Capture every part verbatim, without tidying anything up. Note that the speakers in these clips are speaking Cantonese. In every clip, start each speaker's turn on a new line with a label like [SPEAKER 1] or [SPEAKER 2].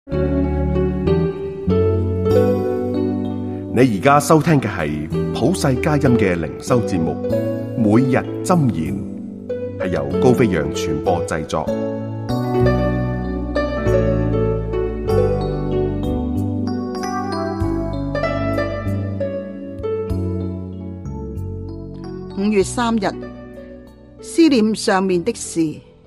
[SPEAKER 1] 你而家收聽嘅係普世佳音嘅靈修節目，每日箴言，係由高飛揚傳播製作。
[SPEAKER 2] 五月三日，思念上面的事，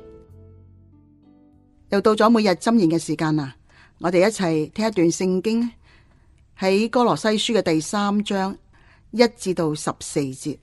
[SPEAKER 2] 又到咗每日箴言嘅時間啦。我哋一齊聽一段聖經，喺歌羅西書嘅第三章一至到十四節。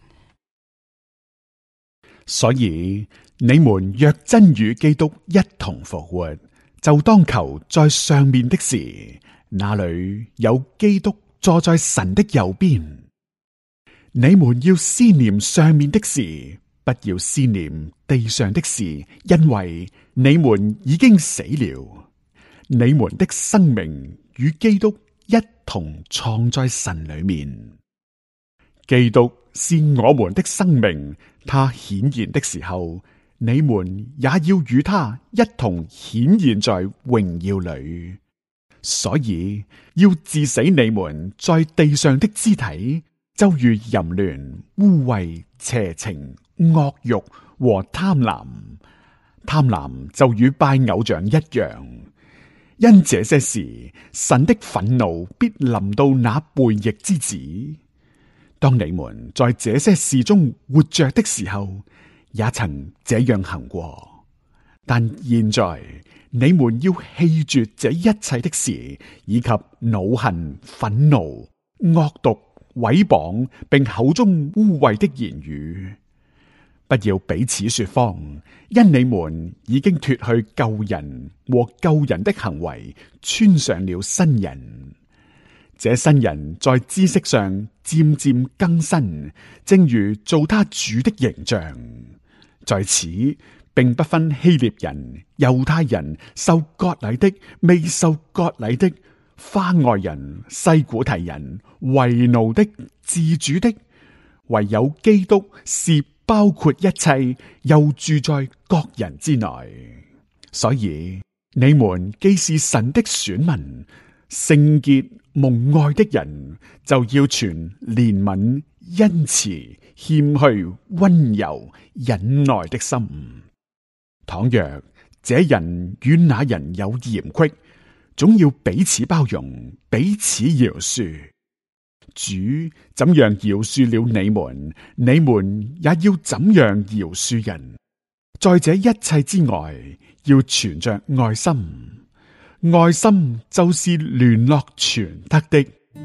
[SPEAKER 3] 所以你們若真與基督一同復活，就當求在上面的事，那裏有基督坐在神的右邊。你們要思念上面的事，不要思念地上的事，因為你們已經死了，你們的生命與基督一同藏在神裏面。基督是我們的生命，他顯現的時候，你們也要與他一同顯現在榮耀裏。所以要治死你們在地上的肢體，就如淫亂、污穢、邪情、惡慾和貪婪。貪婪就與拜偶像一樣。因這些事，神的憤怒必臨到那悖逆之子。當你們在這些事中活着的時候，也曾這樣行過。但現在你們要棄絕這一切的事，以及惱恨、憤怒、惡毒、毀謗，並口中污穢的言語。不要彼此說謊，因你們已經脫去舊人和舊人的行為，穿上了新人。這新人在知識上漸漸更新，正如做他主的形象。在此並不分希臘人、猶太人、受割禮的、未受割禮的，化外人、西古提人、為奴的、自主的，唯有基督是包括一切，又住在各人之內。所以你們既是神的選民，聖潔蒙愛的人，就要存憐憫、恩慈、謙虛、溫柔、忍耐的心。倘若這人與那人有嫌隙，總要彼此包容，彼此饒恕。主怎樣饒恕了你們，你們也要怎樣饒恕人。在這一切之外，要存着愛心。愛心就是聯絡全德的。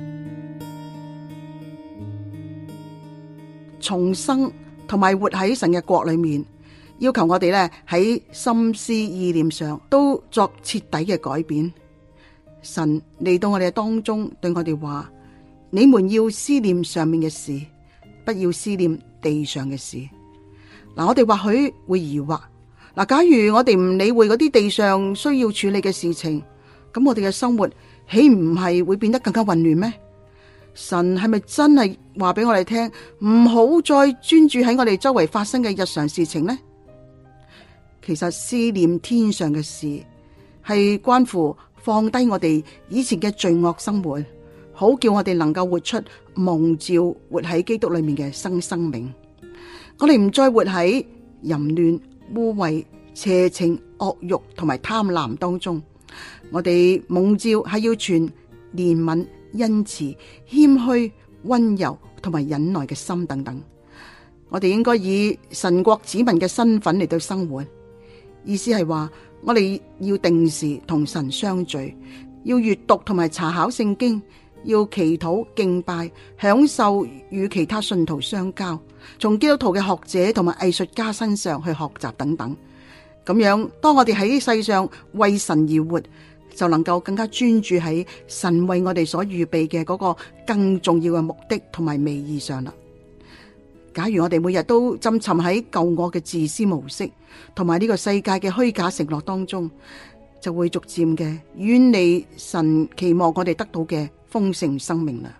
[SPEAKER 2] 重生同埋活喺神嘅國裏面，要求我哋咧喺心思意念上都作徹底嘅改變。神嚟到我哋嘅當中，對我哋話：你們要思念上面嘅事，不要思念地上嘅事。嗱，我哋或許會疑惑，嗱，假如我哋唔理會嗰啲地上需要處理嘅事情，咁我哋嘅生活豈唔係會變得更加混亂咩？神係咪真係話俾我哋聽，唔好再專注喺我哋周圍發生嘅日常事情呢？其實思念天上嘅事，係關乎放低我哋以前嘅罪惡生活，好叫我哋能夠活出蒙召活喺基督裏面嘅新生命。我哋唔再活喺淫亂、污穢、邪情、惡慾同埋貪婪當中。我哋蒙召係要存憐憫、恩慈、謙虛、溫柔同埋忍耐嘅心等等。我哋應該以神國子民嘅身份嚟到生活，意思係話我哋要定時同神相聚，要閱讀同埋查考聖經，要祈禱敬拜，享受與其他信徒相交，從基督徒嘅學者同埋藝術家身上去學習等等。咁樣，當我哋喺世上為神而活，就能夠更加專注喺神為我哋所預備嘅嗰個更重要嘅目的同埋美意上啦。假如我哋每日都浸沉喺舊我嘅自私模式同埋呢個世界嘅虛假承諾當中，就會逐漸嘅遠離神期望我哋得到嘅豐盛生命啦。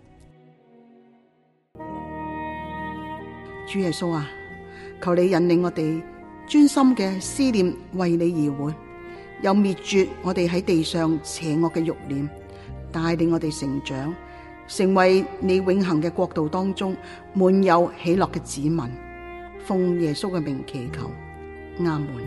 [SPEAKER 2] 主耶穌啊，求你引領我哋專心嘅思念為你而活， 又滅絕我哋喺地上邪惡嘅慾念，帶領我哋成長，成為你永恆嘅國度當中滿有喜樂嘅子民。奉耶穌嘅名祈求，阿門。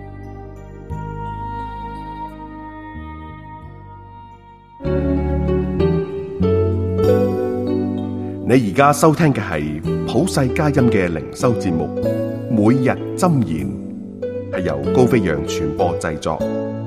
[SPEAKER 1] 你而家收聽嘅係普世佳音嘅靈修節目《每日箴言》，係由高飛揚傳播製作。